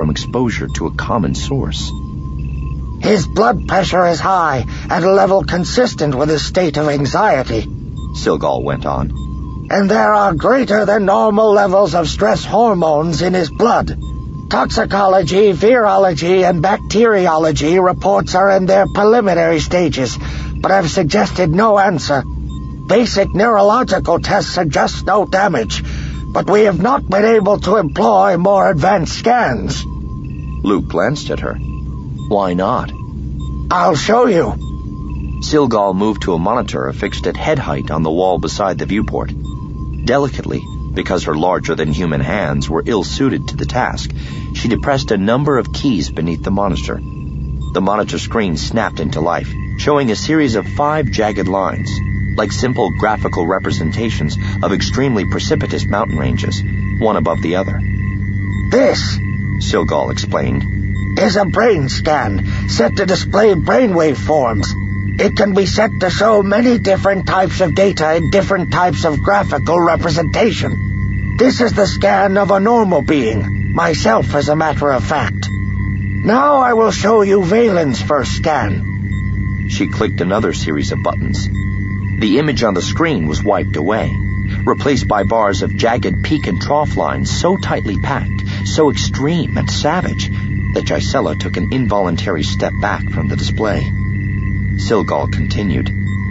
from exposure to a common source. His blood pressure is high, at a level consistent with his state of anxiety, Silgal went on. And there are greater than normal levels of stress hormones in his blood. Toxicology, virology, and bacteriology reports are in their preliminary stages, but have suggested no answer. Basic neurological tests suggest no damage, but we have not been able to employ more advanced scans. Luke glanced at her. Why not? I'll show you. Silgal moved to a monitor affixed at head height on the wall beside the viewport. Delicately, because her larger-than-human hands were ill-suited to the task, she depressed a number of keys beneath the monitor. The monitor screen snapped into life, showing a series of 5 jagged lines, like simple graphical representations of extremely precipitous mountain ranges, one above the other. This, Silgal explained, is a brain scan, set to display brainwave forms. It can be set to show many different types of data in different types of graphical representation. This is the scan of a normal being, myself as a matter of fact. Now I will show you Valen's first scan. She clicked another series of buttons. The image on the screen was wiped away, replaced by bars of jagged peak and trough lines so tightly packed, so extreme and savage, that Gisela took an involuntary step back from the display. Silgal continued.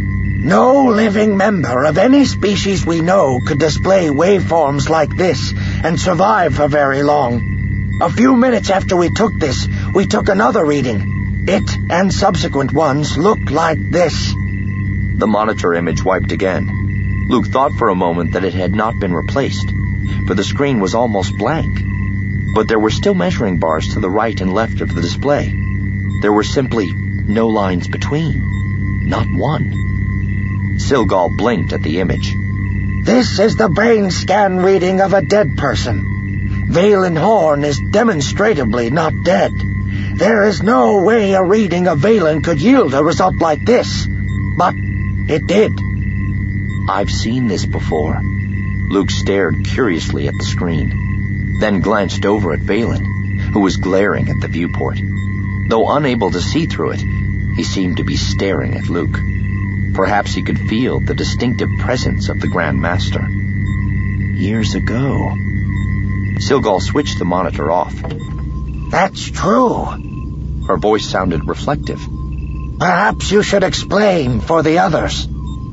No living member of any species we know could display waveforms like this and survive for very long. A few minutes after we took this, we took another reading. It and subsequent ones looked like this. The monitor image wiped again. Luke thought for a moment that it had not been replaced, for the screen was almost blank. But there were still measuring bars to the right and left of the display. There were simply no lines between. Not one. Silgal blinked at the image. This is the brain scan reading of a dead person. Valen Horn is demonstrably not dead. There is no way a reading of Valen could yield a result like this. But it did. I've seen this before. Luke stared curiously at the screen, then glanced over at Valen, who was glaring at the viewport. Though unable to see through it, he seemed to be staring at Luke. Perhaps he could feel the distinctive presence of the Grand Master. Years ago. Silgal switched the monitor off. That's true. Her voice sounded reflective. Perhaps you should explain for the others.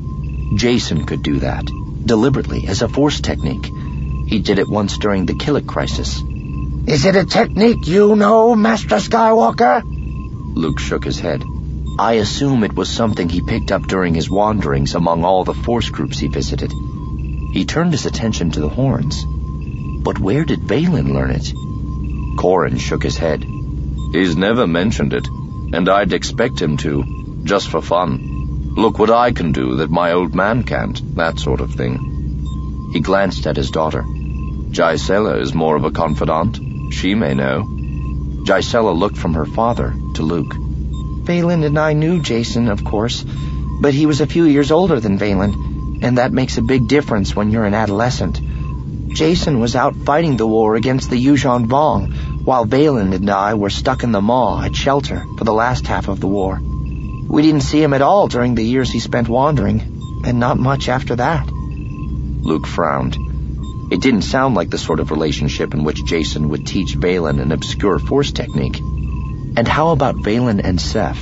Jacen could do that, deliberately, as a force technique. He did it once during the Killik crisis. Is it a technique you know, Master Skywalker? Luke shook his head. I assume it was something he picked up during his wanderings among all the force groups he visited. He turned his attention to the horns. But where did Valen learn it? Corran shook his head. He's never mentioned it, and I'd expect him to, just for fun. Look what I can do that my old man can't, that sort of thing. He glanced at his daughter. Gisela is more of a confidant. She may know. Gisela looked from her father to Luke. Valen and I knew Jacen, of course, but he was a few years older than Valen, and that makes a big difference when you're an adolescent. Jacen was out fighting the war against the Yuuzhan Vong, while Valen and I were stuck in the Maw at Shelter for the last half of the war. We didn't see him at all during the years he spent wandering, and not much after that. Luke frowned. It didn't sound like the sort of relationship in which Jacen would teach Valen an obscure force technique. And how about Valen and Seth?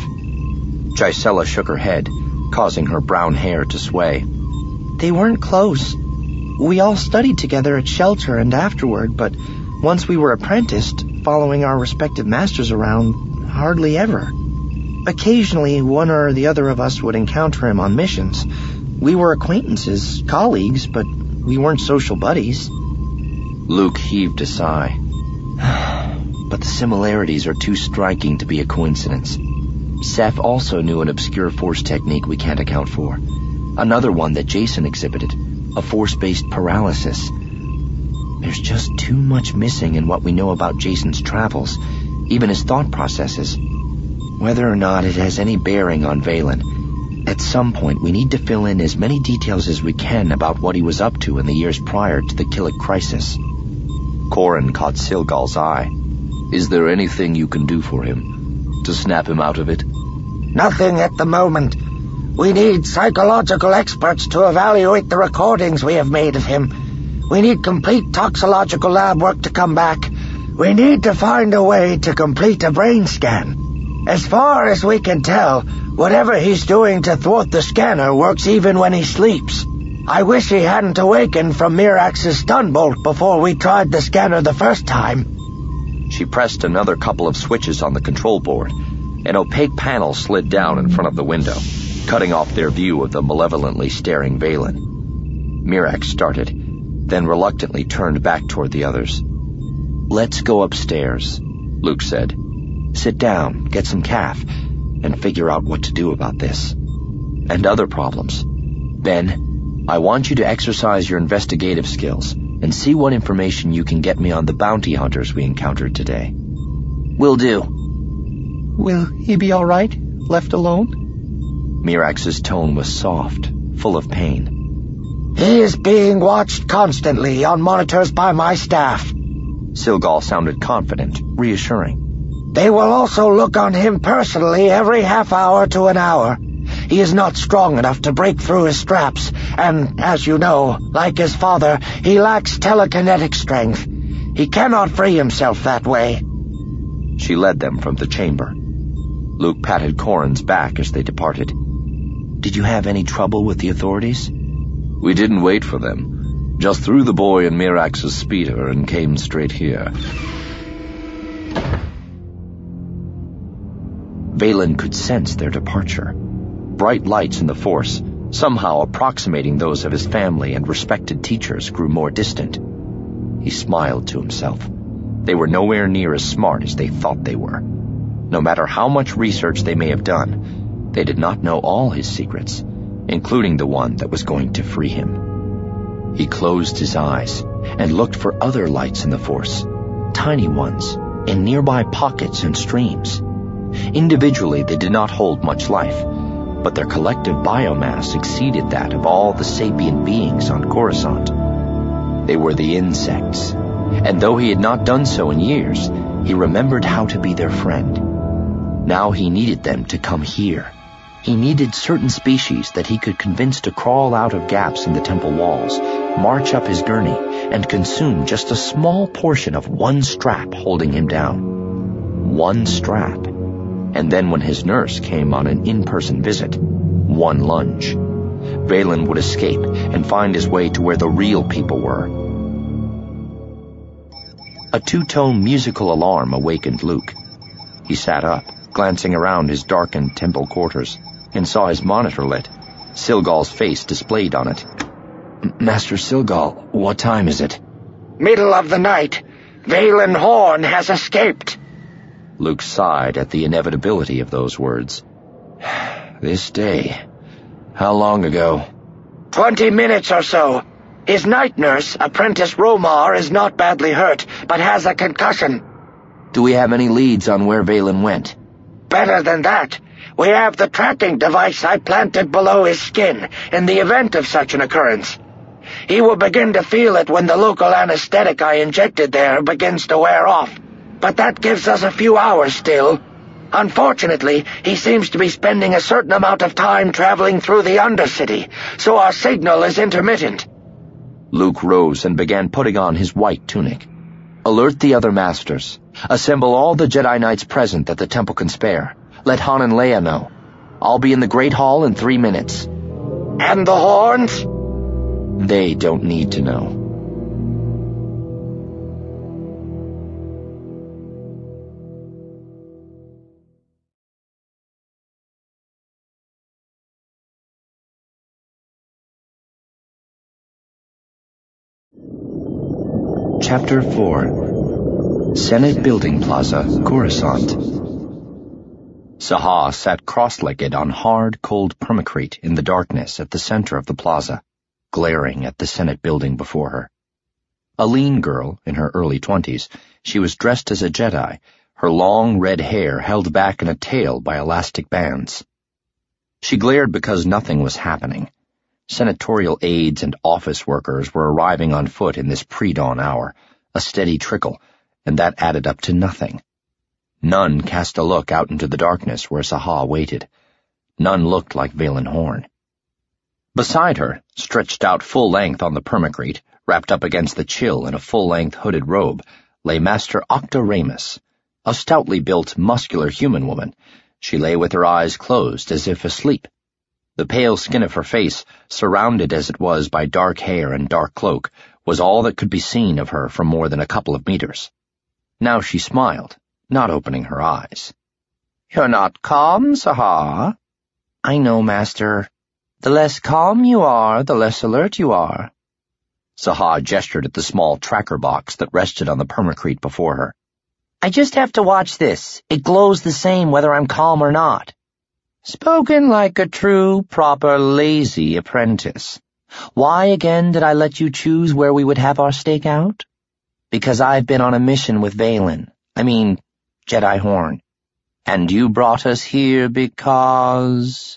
Gisela shook her head, causing her brown hair to sway. They weren't close. We all studied together at Shelter and afterward, but once we were apprenticed, following our respective masters around, hardly ever. Occasionally, one or the other of us would encounter him on missions. We were acquaintances, colleagues, but we weren't social buddies. Luke heaved a sigh. But the similarities are too striking to be a coincidence. Seth also knew an obscure force technique we can't account for. Another one that Jacen exhibited, a force-based paralysis. There's just too much missing in what we know about Jacen's travels, even his thought processes. Whether or not it has any bearing on Valen, at some point we need to fill in as many details as we can about what he was up to in the years prior to the Killik crisis. Corran caught Silgal's eye. Is there anything you can do for him, to snap him out of it? Nothing at the moment. We need psychological experts to evaluate the recordings we have made of him. We need complete toxicological lab work to come back. We need to find a way to complete a brain scan. As far as we can tell, whatever he's doing to thwart the scanner works even when he sleeps. I wish he hadn't awakened from Mirax's stun bolt before we tried the scanner the first time. She pressed another couple of switches on the control board. An opaque panel slid down in front of the window, cutting off their view of the malevolently staring Valen. Mirax started, then reluctantly turned back toward the others. "Let's go upstairs," Luke said. "Sit down, get some caf, and figure out what to do about this. And other problems. Ben, I want you to exercise your investigative skills and see what information you can get me on the bounty hunters we encountered today." "Will do." Will he be all right, left alone? Mirax's tone was soft, full of pain. "He is being watched constantly on monitors by my staff." Silgal sounded confident, reassuring. "They will also look on him personally every half hour to an hour. He is not strong enough to break through his straps, and, as you know, like his father, he lacks telekinetic strength. He cannot free himself that way." She led them from the chamber. Luke patted Corrin's back as they departed. "Did you have any trouble with the authorities?" "We didn't wait for them. Just threw the boy in Mirax's speeder and came straight here." Valen could sense their departure. Bright lights in the force, somehow approximating those of his family and respected teachers, grew more distant. He smiled to himself. They were nowhere near as smart as they thought they were. No matter how much research they may have done, they did not know all his secrets, including the one that was going to free him. He closed his eyes and looked for other lights in the force, tiny ones, in nearby pockets and streams. Individually, they did not hold much life, but their collective biomass exceeded that of all the sapient beings on Coruscant. They were the insects, and though he had not done so in years, he remembered how to be their friend. Now he needed them to come here. He needed certain species that he could convince to crawl out of gaps in the temple walls, march up his gurney, and consume just a small portion of one strap holding him down. One strap. And then when his nurse came on an in-person visit, one lunge. Valen would escape and find his way to where the real people were. A two-tone musical alarm awakened Luke. He sat up, glancing around his darkened temple quarters, and saw his monitor lit, Silgal's face displayed on it. "Master Silgal, what time is it?" "Middle of the night. Valen Horn has escaped." Luke sighed at the inevitability of those words. "This day. How long ago?" 20 minutes or so. His night nurse, Apprentice Romar, is not badly hurt, but has a concussion." "Do we have any leads on where Valen went?" "Better than that. We have the tracking device I planted below his skin in the event of such an occurrence. He will begin to feel it when the local anesthetic I injected there begins to wear off, but that gives us a few hours still. Unfortunately, he seems to be spending a certain amount of time traveling through the Undercity, so our signal is intermittent." Luke rose and began putting on his white tunic. "Alert the other masters. Assemble all the Jedi Knights present that the temple can spare. Let Han and Leia know. I'll be in the Great Hall in 3 minutes." "And the horns?" "They don't need to know." Chapter 4. Senate Building Plaza, Coruscant. Saha sat cross-legged on hard, cold permacrete in the darkness at the center of the plaza, glaring at the Senate building before her. A lean girl, in her early 20s, she was dressed as a Jedi, her long red hair held back in a tail by elastic bands. She glared because nothing was happening. Senatorial aides and office workers were arriving on foot in this pre-dawn hour, a steady trickle, and that added up to nothing. None cast a look out into the darkness where Saha waited. None looked like Valen Horn. Beside her, stretched out full length on the permacrete, wrapped up against the chill in a full-length hooded robe, lay Master Octa Ramus, a stoutly built, muscular human woman. She lay with her eyes closed as if asleep. The pale skin of her face, surrounded as it was by dark hair and dark cloak, was all that could be seen of her from more than a couple of meters. Now she smiled, not opening her eyes. "You're not calm, Saha." "I know, Master. The less calm you are, the less alert you are." Saha gestured at the small tracker box that rested on the permacrete before her. "I just have to watch this. It glows the same whether I'm calm or not." Spoken like a true, proper, lazy apprentice. Why again did I let you choose where we would have our stakeout? Because I've been on a mission with Valen. Jedi Horn. And you brought us here because...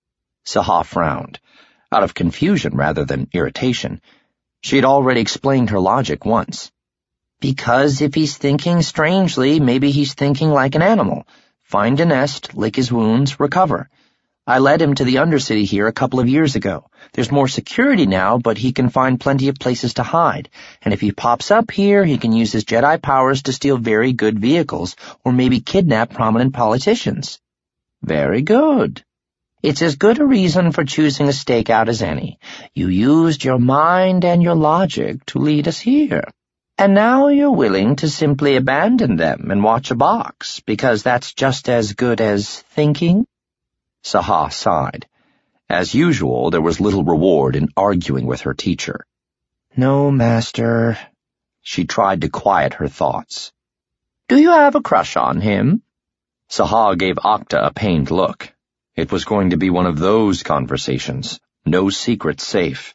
Saha frowned, out of confusion rather than irritation. She had already explained her logic once. Because if he's thinking strangely, maybe he's thinking like an animal. Find a nest, lick his wounds, recover. I led him to the Undercity here a couple of years ago. There's more security now, but he can find plenty of places to hide. And if he pops up here, he can use his Jedi powers to steal very good vehicles, or maybe kidnap prominent politicians. Very good. It's as good a reason for choosing a stakeout as any. You used your mind and your logic to lead us here. And now you're willing to simply abandon them and watch a box, because that's just as good as thinking? Saha sighed. As usual, there was little reward in arguing with her teacher. "No, Master." She tried to quiet her thoughts. "Do you have a crush on him?" Saha gave Octa a pained look. It was going to be one of those conversations. No secrets safe.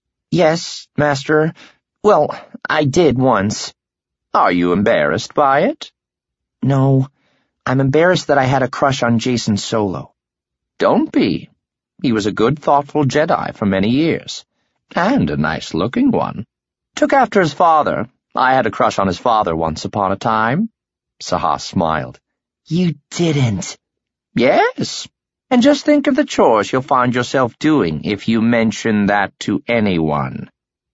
"Yes, Master. Well, I did once." "Are you embarrassed by it?" "No. I'm embarrassed that I had a crush on Jacen Solo." "Don't be. He was a good, thoughtful Jedi for many years. And a nice-looking one. Took after his father. I had a crush on his father once upon a time." Saha smiled. "You didn't?" "Yes. And just think of the chores you'll find yourself doing if you mention that to anyone."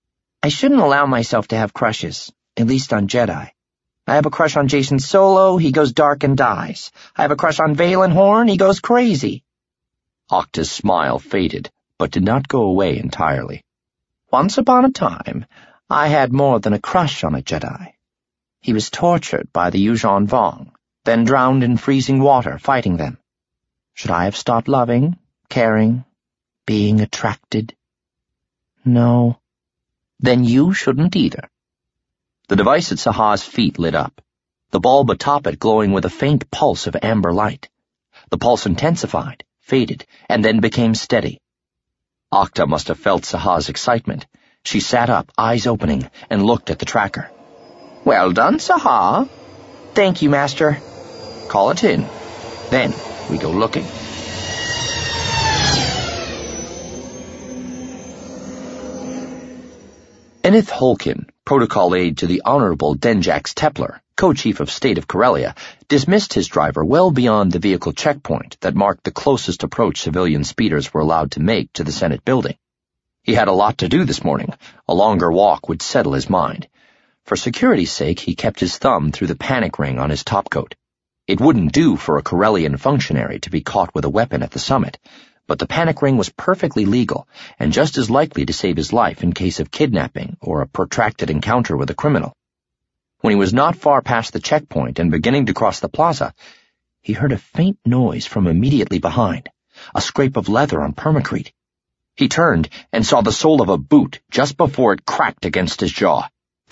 "I shouldn't allow myself to have crushes, at least on Jedi. I have a crush on Jacen Solo, he goes dark and dies. I have a crush on Valen Horn, he goes crazy." Octa's smile faded, but did not go away entirely. "Once upon a time, I had more than a crush on a Jedi. He was tortured by the Yuuzhan Vong, then drowned in freezing water fighting them. Should I have stopped loving, caring, being attracted?" "No." "Then you shouldn't either." The device at Saha's feet lit up, the bulb atop it glowing with a faint pulse of amber light. The pulse intensified, faded, and then became steady. Octa must have felt Saha's excitement. She sat up, eyes opening, and looked at the tracker. "Well done, Saha." "Thank you, Master." "Call it in. Then we go looking." Enith Holkin, protocol aide to the Honorable Denjax Tepler, co-chief of state of Corellia, dismissed his driver well beyond the vehicle checkpoint that marked the closest approach civilian speeders were allowed to make to the Senate building. He had a lot to do this morning. A longer walk would settle his mind. For security's sake, he kept his thumb through the panic ring on his topcoat. It wouldn't do for a Corellian functionary to be caught with a weapon at the summit, but the panic ring was perfectly legal and just as likely to save his life in case of kidnapping or a protracted encounter with a criminal. When he was not far past the checkpoint and beginning to cross the plaza, he heard a faint noise from immediately behind, a scrape of leather on permacrete. He turned and saw the sole of a boot just before it cracked against his jaw.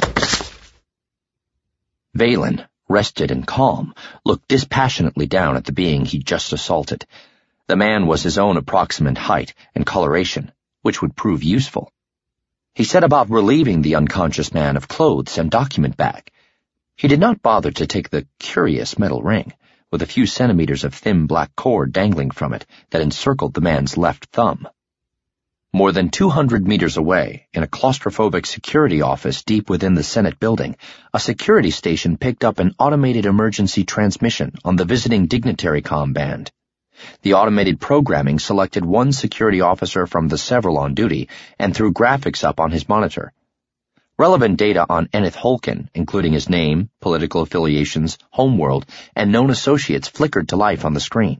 Valen, rested and calm, looked dispassionately down at the being he'd just assaulted. The man was his own approximate height and coloration, which would prove useful. He set about relieving the unconscious man of clothes and document bag. He did not bother to take the curious metal ring, with a few centimeters of thin black cord dangling from it that encircled the man's left thumb. More than 200 meters away, in a claustrophobic security office deep within the Senate building, a security station picked up an automated emergency transmission on the visiting dignitary comm band. The automated programming selected one security officer from the several on duty and threw graphics up on his monitor. Relevant data on Enith Holkin, including his name, political affiliations, homeworld, and known associates flickered to life on the screen.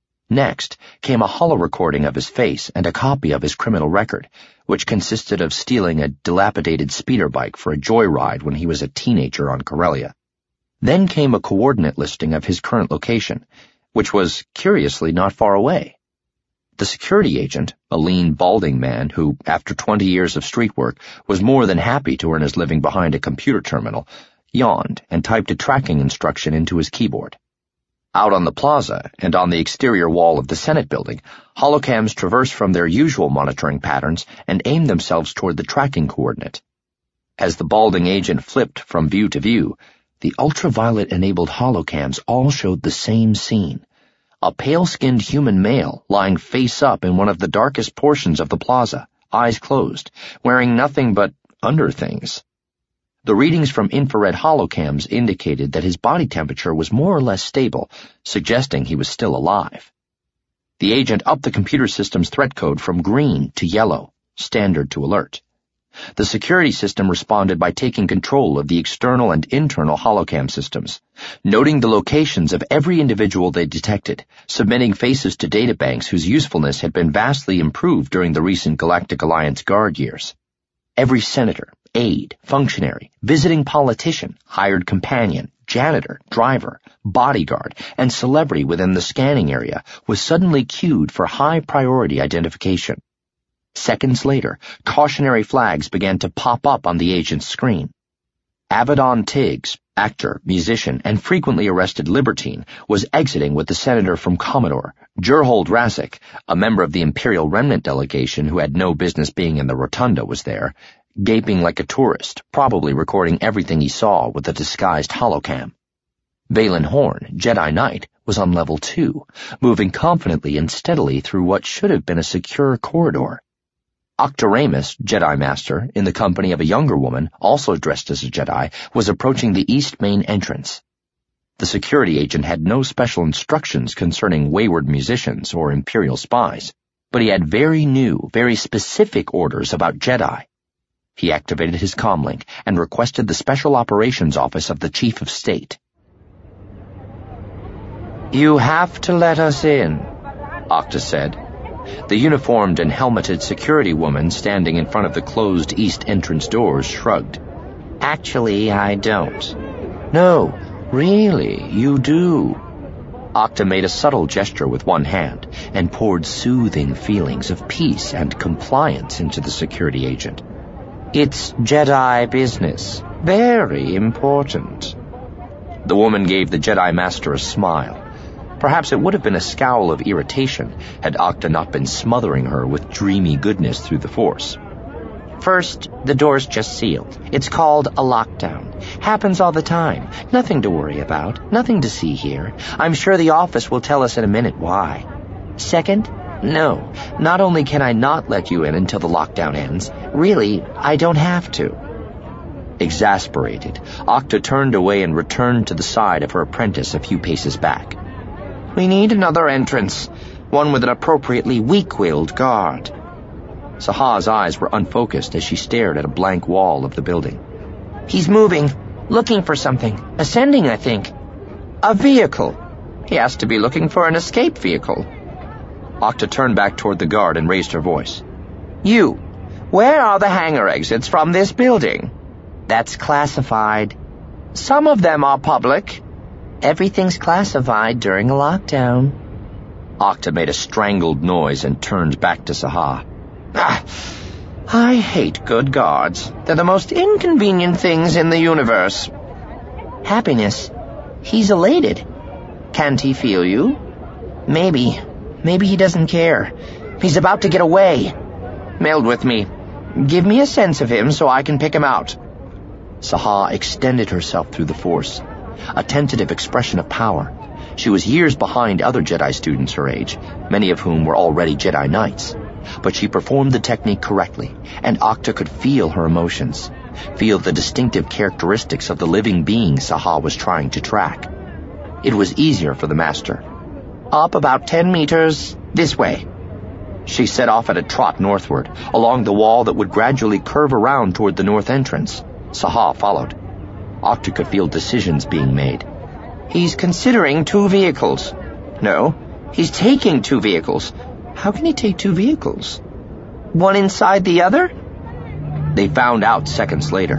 Next came a holo recording of his face and a copy of his criminal record, which consisted of stealing a dilapidated speeder bike for a joyride when he was a teenager on Corellia. Then came a coordinate listing of his current location, which was, curiously, not far away. The security agent, a lean, balding man who, after 20 years of street work, was more than happy to earn his living behind a computer terminal, yawned and typed a tracking instruction into his keyboard. Out on the plaza and on the exterior wall of the Senate building, holocams traversed from their usual monitoring patterns and aimed themselves toward the tracking coordinate. As the balding agent flipped from view to view, the ultraviolet-enabled holocams all showed the same scene. A pale-skinned human male lying face up in one of the darkest portions of the plaza, eyes closed, wearing nothing but underthings. The readings from infrared holocams indicated that his body temperature was more or less stable, suggesting he was still alive. The agent upped the computer system's threat code from green to yellow, standard to alert. The security system responded by taking control of the external and internal holocam systems, noting the locations of every individual they detected, submitting faces to databanks whose usefulness had been vastly improved during the recent Galactic Alliance Guard years. Every senator, aide, functionary, visiting politician, hired companion, janitor, driver, bodyguard, and celebrity within the scanning area was suddenly queued for high-priority identification. Seconds later, cautionary flags began to pop up on the agent's screen. Abaddon Tiggs, actor, musician, and frequently arrested libertine, was exiting with the senator from Commodore, Gerhold Rassic, a member of the Imperial Remnant delegation who had no business being in the rotunda, was there, gaping like a tourist, probably recording everything he saw with a disguised holocam. Valen Horn, Jedi Knight, was on level 2, moving confidently and steadily through what should have been a secure corridor. Octaramus, Jedi Master, in the company of a younger woman, also dressed as a Jedi, was approaching the east main entrance. The security agent had no special instructions concerning wayward musicians or Imperial spies, but he had very new, very specific orders about Jedi. He activated his comlink and requested the Special Operations Office of the Chief of State. "You have to let us in," Octa said. The uniformed and helmeted security woman standing in front of the closed east entrance doors shrugged. "Actually, I don't." "No, really, you do." Octa made a subtle gesture with one hand and poured soothing feelings of peace and compliance into the security agent. "It's Jedi business. Very important." The woman gave the Jedi Master a smile. Perhaps it would have been a scowl of irritation had Octa not been smothering her with dreamy goodness through the Force. "First, the door's just sealed. It's called a lockdown. Happens all the time. Nothing to worry about. Nothing to see here. I'm sure the office will tell us in a minute why. Second, no, not only can I not let you in until the lockdown ends, really, I don't have to." Exasperated, Octa turned away and returned to the side of her apprentice a few paces back. "We need another entrance, one with an appropriately weak-willed guard." Saha's eyes were unfocused as she stared at a blank wall of the building. "He's moving, looking for something. Ascending, I think. A vehicle. He has to be looking for an escape vehicle." Octa turned back toward the guard and raised her voice. "You, where are the hangar exits from this building?" "That's classified." "Some of them are public." "Everything's classified during a lockdown." Octa made a strangled noise and turned back to Saha. "I hate good guards. They're the most inconvenient things in the universe." "Happiness. He's elated. Can't he feel you?" "Maybe. Maybe he doesn't care. He's about to get away. Meld with me. Give me a sense of him so I can pick him out." Saha extended herself through the Force, a tentative expression of power. She was years behind other Jedi students her age, many of whom were already Jedi Knights. but she performed the technique correctly, and Okta could feel her emotions, feel the distinctive characteristics of the living being Saha was trying to track. It was easier for the master. Up about 10 meters, this way. She set off at a trot northward, along the wall that would gradually curve around toward the north entrance. Saha followed. Okta could feel decisions being made. He's considering 2 vehicles. No, he's taking 2 vehicles. How can he take 2 vehicles? One inside the other? They found out seconds later.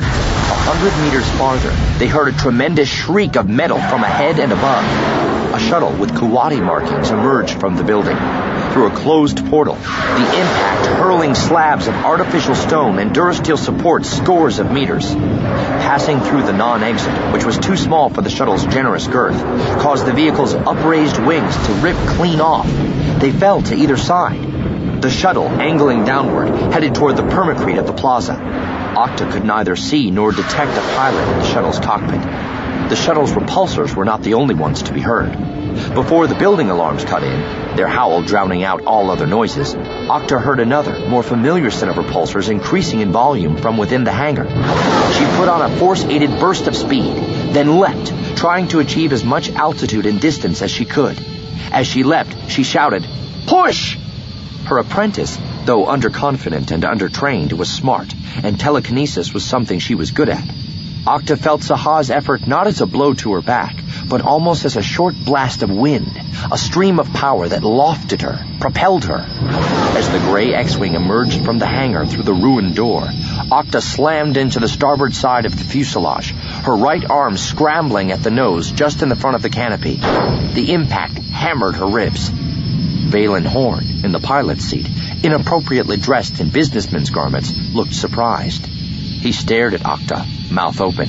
100 meters farther, they heard a tremendous shriek of metal from ahead and above. A shuttle with Kuwati markings emerged from the building. Through a closed portal, the impact hurling slabs of artificial stone and Durasteel support scores of meters. Passing through the non-exit, which was too small for the shuttle's generous girth, caused the vehicle's upraised wings to rip clean off. They fell to either side. The shuttle, angling downward, headed toward the permacrete of the plaza. Okta could neither see nor detect a pilot in the shuttle's cockpit. The shuttle's repulsors were not the only ones to be heard. Before the building alarms cut in, their howl drowning out all other noises, Okta heard another, more familiar set of repulsors increasing in volume from within the hangar. She put on a force-aided burst of speed, then leapt, trying to achieve as much altitude and distance as she could. As she leapt, she shouted, "Push!" Her apprentice, though underconfident and undertrained, was smart, and telekinesis was something she was good at. Okta felt Saha's effort not as a blow to her back, but almost as a short blast of wind, a stream of power that lofted her, propelled her. As the gray X-Wing emerged from the hangar through the ruined door, Okta slammed into the starboard side of the fuselage, her right arm scrambling at the nose just in the front of the canopy. The impact hammered her ribs. Vaylin Horn, in the pilot's seat, inappropriately dressed in businessman's garments, looked surprised. He stared at Okta, mouth open.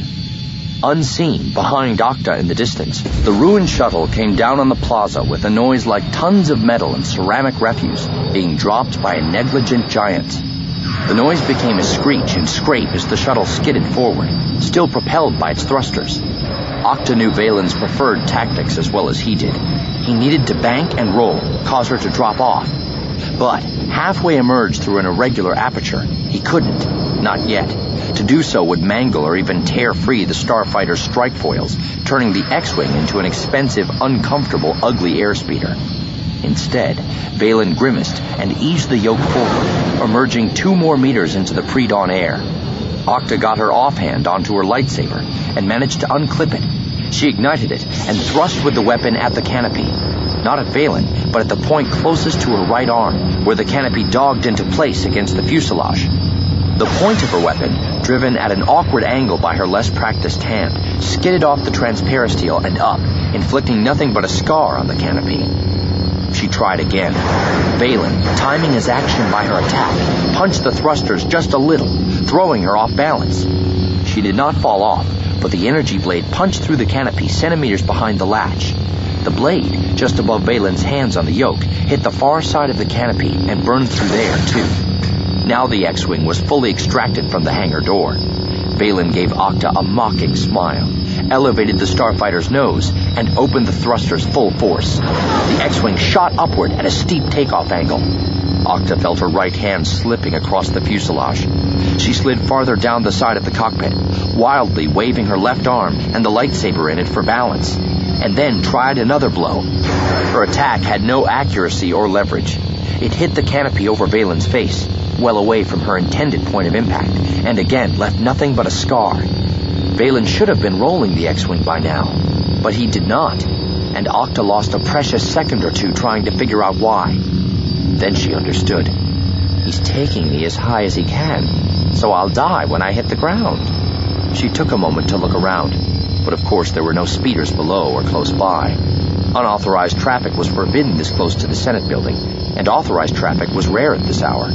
Unseen, behind Okta in the distance, the ruined shuttle came down on the plaza with a noise like tons of metal and ceramic refuse being dropped by a negligent giant. The noise became a screech and scrape as the shuttle skidded forward, still propelled by its thrusters. Okta knew Vaylin's preferred tactics as well as he did. He needed to bank and roll, cause her to drop off. But halfway emerged through an irregular aperture, he couldn't. Not yet. To do so would mangle or even tear free the starfighter's strike foils, turning the X-Wing into an expensive, uncomfortable, ugly airspeeder. Instead, Vaylin grimaced and eased the yoke forward, emerging 2 more meters into the pre-dawn air. Okta got her offhand onto her lightsaber and managed to unclip it. She ignited it and thrust with the weapon at the canopy. Not at Vaylin, but at the point closest to her right arm, where the canopy dogged into place against the fuselage. The point of her weapon, driven at an awkward angle by her less practiced hand, skidded off the transparisteel and up, inflicting nothing but a scar on the canopy. She tried again. Vaylin, timing his action by her attack, punched the thrusters just a little, throwing her off balance. She did not fall off, but the energy blade punched through the canopy centimeters behind the latch. The blade, just above Vaylin's hands on the yoke, hit the far side of the canopy and burned through there, too. Now the X-Wing was fully extracted from the hangar door. Vaylin gave Okta a mocking smile, elevated the starfighter's nose, and opened the thrusters full force. The X-Wing shot upward at a steep takeoff angle. Okta felt her right hand slipping across the fuselage. She slid farther down the side of the cockpit, wildly waving her left arm and the lightsaber in it for balance, and then tried another blow. Her attack had no accuracy or leverage. It hit the canopy over Vaylin's face, well away from her intended point of impact, and again left nothing but a scar. Vaylin should have been rolling the X-Wing by now, but he did not, and Okta lost a precious second or two trying to figure out why. Then she understood. He's taking me as high as he can, so I'll die when I hit the ground. She took a moment to look around, but of course there were no speeders below or close by. Unauthorized traffic was forbidden this close to the Senate building, and authorized traffic was rare at this hour.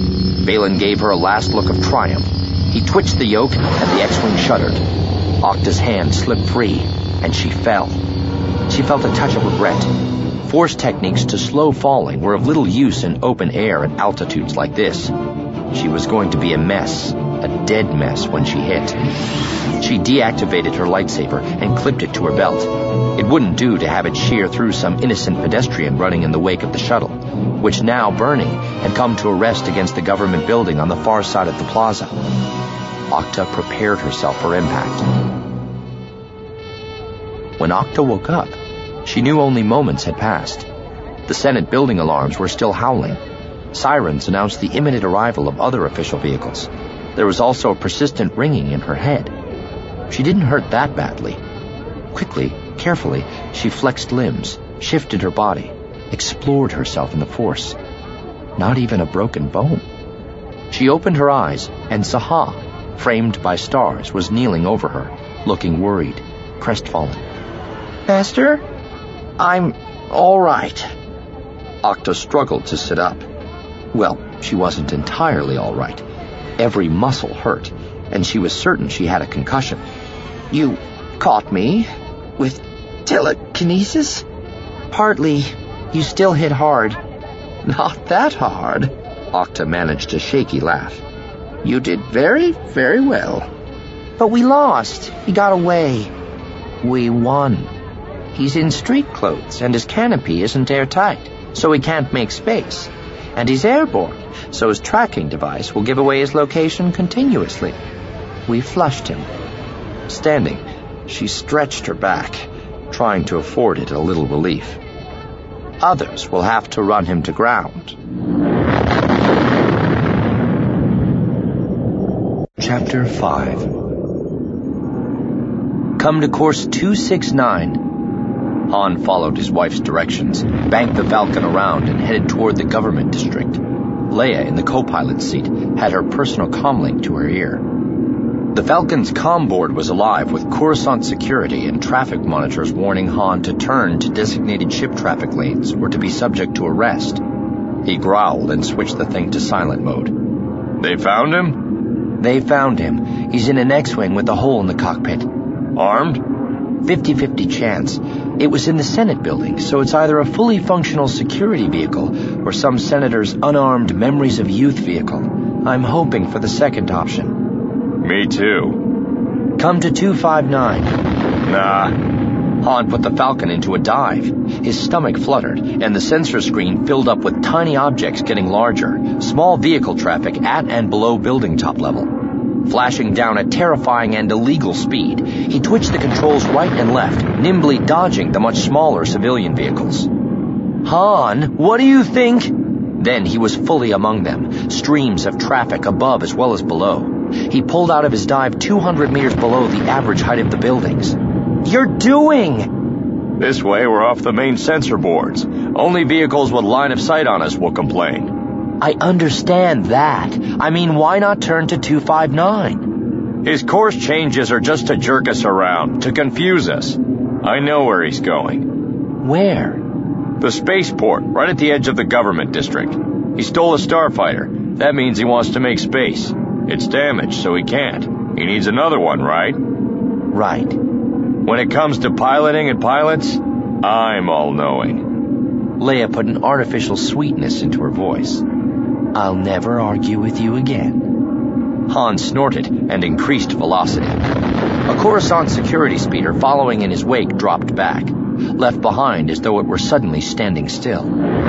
Vaylin gave her a last look of triumph. He twitched the yoke, and the X-Wing shuddered. Okta's hand slipped free, and she fell. She felt a touch of regret. Force techniques to slow falling were of little use in open air at altitudes like this. She was going to be a mess, a a dead mess when she hit. She deactivated her lightsaber and clipped it to her belt. It wouldn't do to have it shear through some innocent pedestrian running in the wake of the shuttle, which, now burning, had come to a rest against the government building on the far side of the plaza. Octa prepared herself for impact. When Octa woke up, she knew only moments had passed. The Senate building alarms were still howling. Sirens announced the imminent arrival of other official vehicles. There was also a persistent ringing in her head. She didn't hurt that badly. Quickly, carefully, she flexed limbs, shifted her body, explored herself in the Force. Not even a broken bone. She opened her eyes, and Saha, framed by stars, was kneeling over her, looking worried, crestfallen. Master? I'm all right. Octa struggled to sit up. Well, she wasn't entirely all right. Every muscle hurt, and she was certain she had a concussion. You caught me? With telekinesis? Partly. You still hit hard. Not that hard. Octa managed a shaky laugh. You did very, very well. But we lost. He got away. We won. He's in street clothes, and his canopy isn't airtight, so he can't make space. And he's airborne, so his tracking device will give away his location continuously. We flushed him. Standing, she stretched her back, trying to afford it a little relief. Others will have to run him to ground. Chapter 5. Come to course 269. Han followed his wife's directions, banked the Falcon around, and headed toward the government district. Leia, in the co-pilot's seat, had her personal comlink to her ear. The Falcon's comm board was alive with Coruscant security and traffic monitors warning Han to turn to designated ship traffic lanes or to be subject to arrest. He growled and switched the thing to silent mode. They found him? They found him. He's in an X-wing with a hole in the cockpit. Armed? 50-50 chance. It was in the Senate building, so it's either a fully functional security vehicle or some senator's unarmed Memories of Youth vehicle. I'm hoping for the second option. Me too. Come to 259. Nah. Han put the Falcon into a dive. His stomach fluttered, and the sensor screen filled up with tiny objects getting larger, small vehicle traffic at and below building top level. Flashing down at terrifying and illegal speed, he twitched the controls right and left, nimbly dodging the much smaller civilian vehicles. Han, what do you think? Then he was fully among them, streams of traffic above as well as below. He pulled out of his dive 200 meters below the average height of the buildings. You're doing? This way we're off the main sensor boards. Only vehicles with line of sight on us will complain. I understand that. I mean, why not turn to 259? His course changes are just to jerk us around, to confuse us. I know where he's going. Where? The spaceport, right at the edge of the government district. He stole a starfighter. That means he wants to make space. It's damaged, so he can't. He needs another one, right? Right. When it comes to piloting and pilots, I'm all-knowing. Leia put an artificial sweetness into her voice. I'll never argue with you again. Han snorted and increased velocity. A Coruscant security speeder following in his wake dropped back, left behind as though it were suddenly standing still.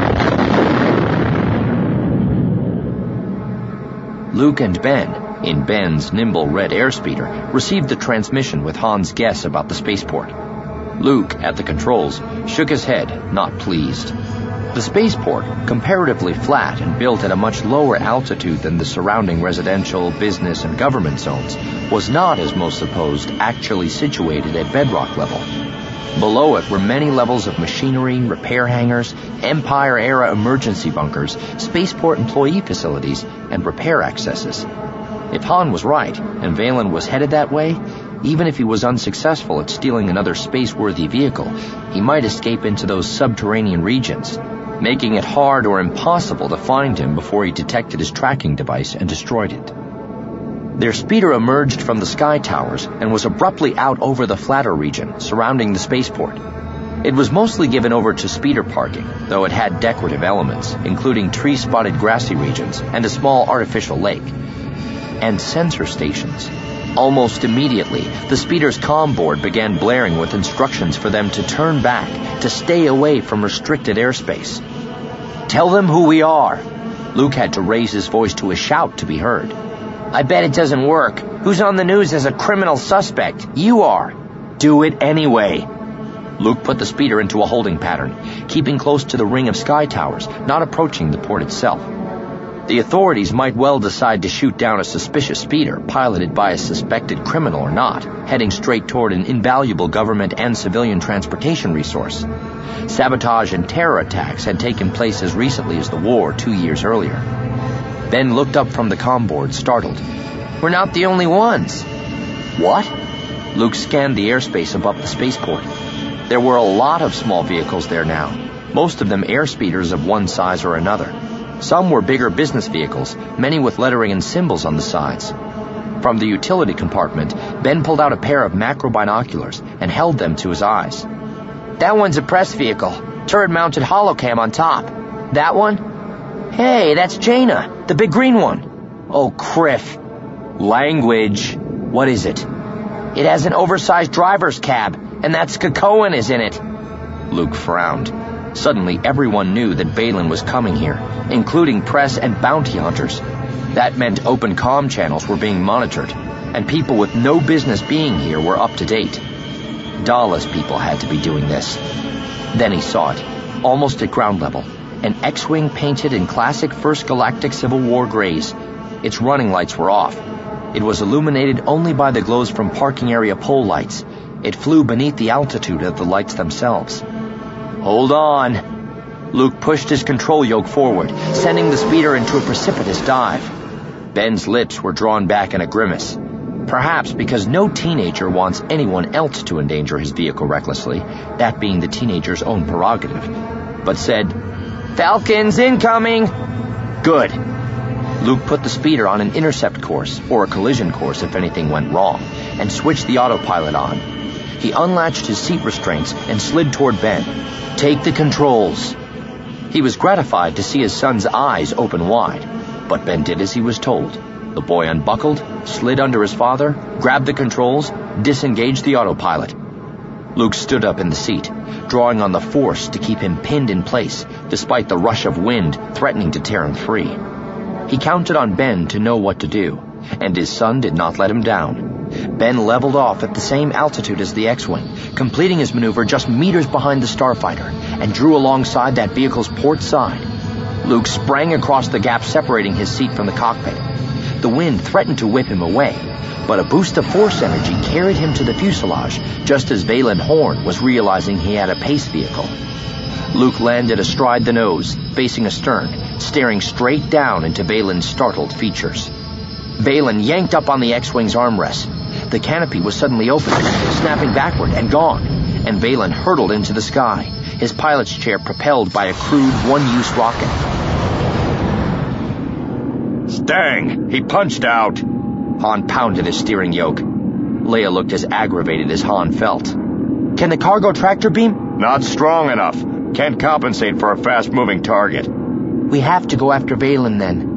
Luke and Ben, in Ben's nimble red airspeeder, received the transmission with Han's guess about the spaceport. Luke, at the controls, shook his head, not pleased. The spaceport, comparatively flat and built at a much lower altitude than the surrounding residential, business, and government zones, was not, as most supposed, actually situated at bedrock level. Below it were many levels of machinery, repair hangars, Empire-era emergency bunkers, spaceport employee facilities, and repair accesses. If Han was right, and Valen was headed that way, even if he was unsuccessful at stealing another space-worthy vehicle, he might escape into those subterranean regions, making it hard or impossible to find him before he detected his tracking device and destroyed it. Their speeder emerged from the sky towers and was abruptly out over the flatter region surrounding the spaceport. It was mostly given over to speeder parking, though it had decorative elements, including tree-spotted grassy regions and a small artificial lake. and sensor stations. Almost immediately, the speeder's comm board began blaring with instructions for them to turn back, to stay away from restricted airspace. "Tell them who we are." Luke had to raise his voice to a shout to be heard. "I bet it doesn't work. Who's on the news as a criminal suspect? You are." "Do it anyway." Luke put the speeder into a holding pattern, keeping close to the ring of sky towers, not approaching the port itself. The authorities might well decide to shoot down a suspicious speeder, piloted by a suspected criminal or not, heading straight toward an invaluable government and civilian transportation resource. Sabotage and terror attacks had taken place as recently as the war 2 years earlier. Ben looked up from the comm board, startled. "We're not the only ones." "What?" Luke scanned the airspace above the spaceport. There were a lot of small vehicles there now, most of them airspeeders of one size or another. Some were bigger business vehicles, many with lettering and symbols on the sides. From the utility compartment, Ben pulled out a pair of macro binoculars and held them to his eyes. "That one's a press vehicle, turret-mounted holocam on top. That one? Hey, that's Jaina, the big green one." "Oh, Criff." "Language. What is it?" "It has an oversized driver's cab, and that Skakoan is in it." Luke frowned. Suddenly, everyone knew that Baylan was coming here, including press and bounty hunters. That meant open comm channels were being monitored, and people with no business being here were up to date. Dallas people had to be doing this. Then he saw it, almost at ground level, an X-Wing painted in classic First Galactic Civil War grays. Its running lights were off. It was illuminated only by the glows from parking area pole lights. It flew beneath the altitude of the lights themselves. "Hold on." Luke pushed his control yoke forward, sending the speeder into a precipitous dive. Ben's lips were drawn back in a grimace. Perhaps because no teenager wants anyone else to endanger his vehicle recklessly, that being the teenager's own prerogative, but said, "Falcons incoming!" "Good." Luke put the speeder on an intercept course, or a collision course if anything went wrong, and switched the autopilot on. He unlatched his seat restraints and slid toward Ben. "Take the controls." He was gratified to see his son's eyes open wide, but Ben did as he was told. The boy unbuckled, slid under his father, grabbed the controls, disengaged the autopilot. Luke stood up in the seat, drawing on the force to keep him pinned in place, despite the rush of wind threatening to tear him free. He counted on Ben to know what to do, and his son did not let him down. Ben leveled off at the same altitude as the X-Wing, completing his maneuver just meters behind the starfighter, and drew alongside that vehicle's port side. Luke sprang across the gap separating his seat from the cockpit. The wind threatened to whip him away, but a boost of force energy carried him to the fuselage, just as Baylan Horn was realizing he had a pace vehicle. Luke landed astride the nose, facing astern, staring straight down into Baylan's startled features. Baylan yanked up on the X-Wing's armrest. The canopy was suddenly opened, snapping backward and gone, and Baylan hurtled into the sky, his pilot's chair propelled by a crude one-use rocket. "Stang! He punched out!" Han pounded his steering yoke. Leia looked as aggravated as Han felt. "Can the cargo tractor beam?" "Not strong enough. Can't compensate for a fast-moving target." "We have to go after Baylan then."